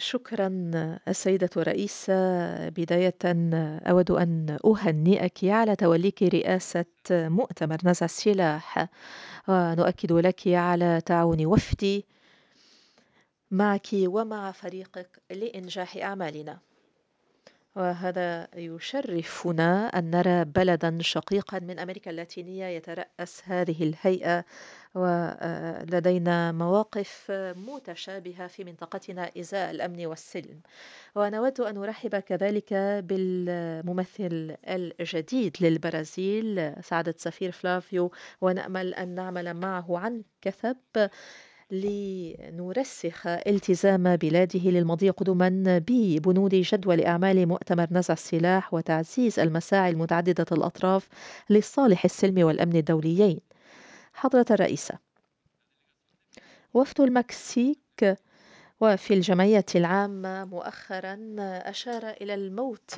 شكرا السيدة الرئيسة. بداية أود أن أهنئك على توليك رئاسة مؤتمر نزع السلاح، ونؤكد لك على تعاون وفدي معك ومع فريقك لإنجاح أعمالنا. وهذا يشرفنا أن نرى بلدا شقيقا من أمريكا اللاتينية يترأس هذه الهيئة، ولدينا مواقف متشابهة في منطقتنا إزاء الأمن والسلم. ونود أن نرحب كذلك بالممثل الجديد للبرازيل سعادة سفير فلافيو، ونأمل أن نعمل معه عن كثب لنرسخ التزام بلاده للمضي قدما ببنود جدول أعمال مؤتمر نزع السلاح وتعزيز المساعي المتعددة الأطراف لصالح السلم والأمن الدوليين. حضرة الرئيسة، وفد المكسيك وفي الجمعية العامة مؤخرا أشار إلى الموت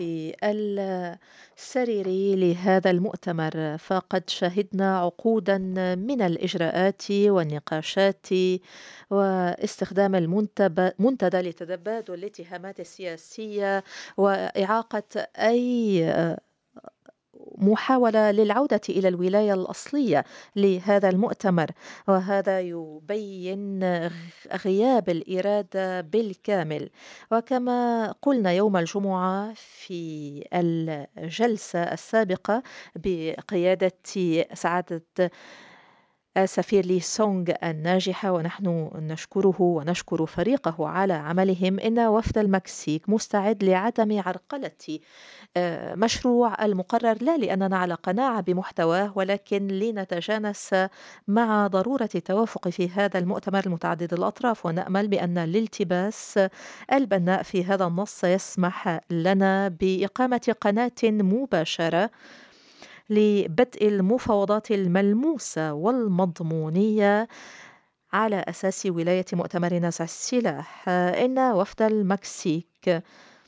السريري لهذا المؤتمر، فقد شهدنا عقودا من الإجراءات والنقاشات واستخدام المنتدى لتبادل الاتهامات السياسية وإعاقة أي محاولة للعودة إلى الولاية الأصلية لهذا المؤتمر. وهذا يبين غياب الإرادة بالكامل. وكما قلنا يوم الجمعة في الجلسة السابقة بقيادة سعادة سفير لي سونغ الناجحة، ونحن نشكره ونشكر فريقه على عملهم، إن وفد المكسيك مستعد لعدم عرقلة مشروع المقرر، لا لأننا على قناعة بمحتواه، ولكن لنتجانس مع ضرورة التوافق في هذا المؤتمر المتعدد الأطراف. ونأمل بأن الالتباس البناء في هذا النص يسمح لنا بإقامة قناة مباشرة لبدء المفاوضات الملموسة والمضمونية على أساس ولاية مؤتمر نزع السلاح. إن وفد المكسيك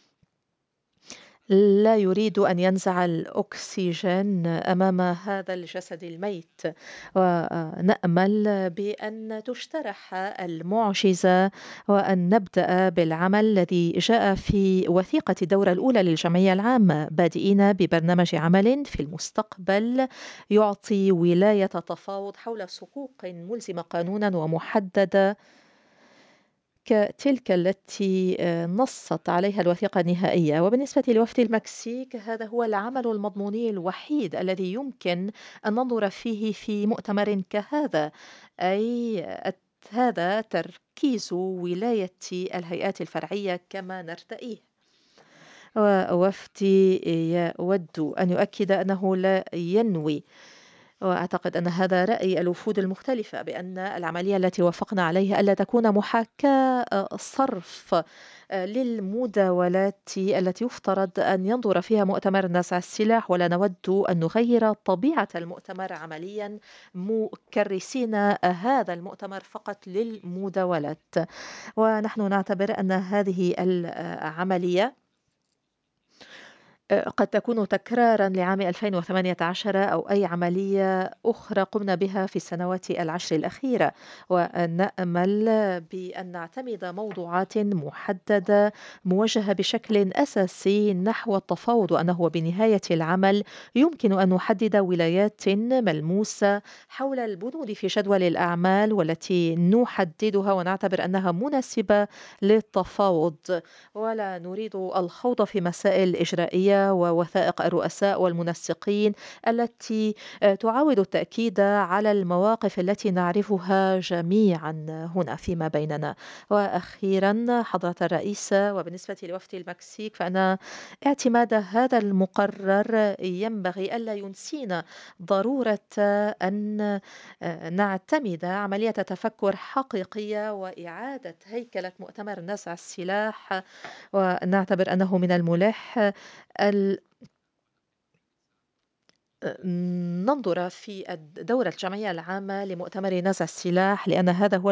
لا يريد أن ينزع الأكسجين أمام هذا الجسد الميت، ونأمل بأن تجترح المعجزة وأن نبدأ بالعمل الذي جاء في وثيقة الدورة الأولى للجمعية العامة، بادئين ببرنامج عمل في المستقبل يعطي ولاية تفاوض حول صكوك ملزمة قانونا ومحددة كتلك التي نصت عليها الوثيقة النهائية. وبالنسبة لوفد المكسيك، هذا هو العمل المضموني الوحيد الذي يمكن أن ننظر فيه في مؤتمر كهذا، أي هذا تركيز ولاية الهيئات الفرعية كما نرتئيه. ووفدي يود أن يؤكد أنه لا ينوي، وأعتقد أن هذا رأي الوفود المختلفة، بأن العملية التي وافقنا عليها ألا تكون محاكاة صرف للمداولات التي يفترض أن ينظر فيها مؤتمر نزع السلاح، ولا نود أن نغير طبيعة المؤتمر عمليا مكرسين هذا المؤتمر فقط للمداولات. ونحن نعتبر أن هذه العملية قد تكون تكرارا لعام 2018 أو أي عملية أخرى قمنا بها في السنوات العشر الأخيرة. ونأمل بأن نعتمد موضوعات محددة موجهة بشكل أساسي نحو التفاوض، وأنه بنهاية العمل يمكن أن نحدد ولايات ملموسة حول البنود في جدول الأعمال والتي نحددها ونعتبر أنها مناسبة للتفاوض، ولا نريد الخوض في مسائل إجرائية ووثائق الرؤساء والمنسقين التي تعاود التأكيد على المواقف التي نعرفها جميعا هنا فيما بيننا. وأخيرا حضرة الرئيسة، وبالنسبة لوفد المكسيك، فأن اعتماد هذا المقرر ينبغي ألا ينسينا ضرورة أن نعتمد عملية تفكر حقيقية وإعادة هيكلة مؤتمر نزع السلاح. ونعتبر أنه من الملح ننظر في دورة الجمعية العامة لمؤتمر نزع السلاح، لأن هذا هو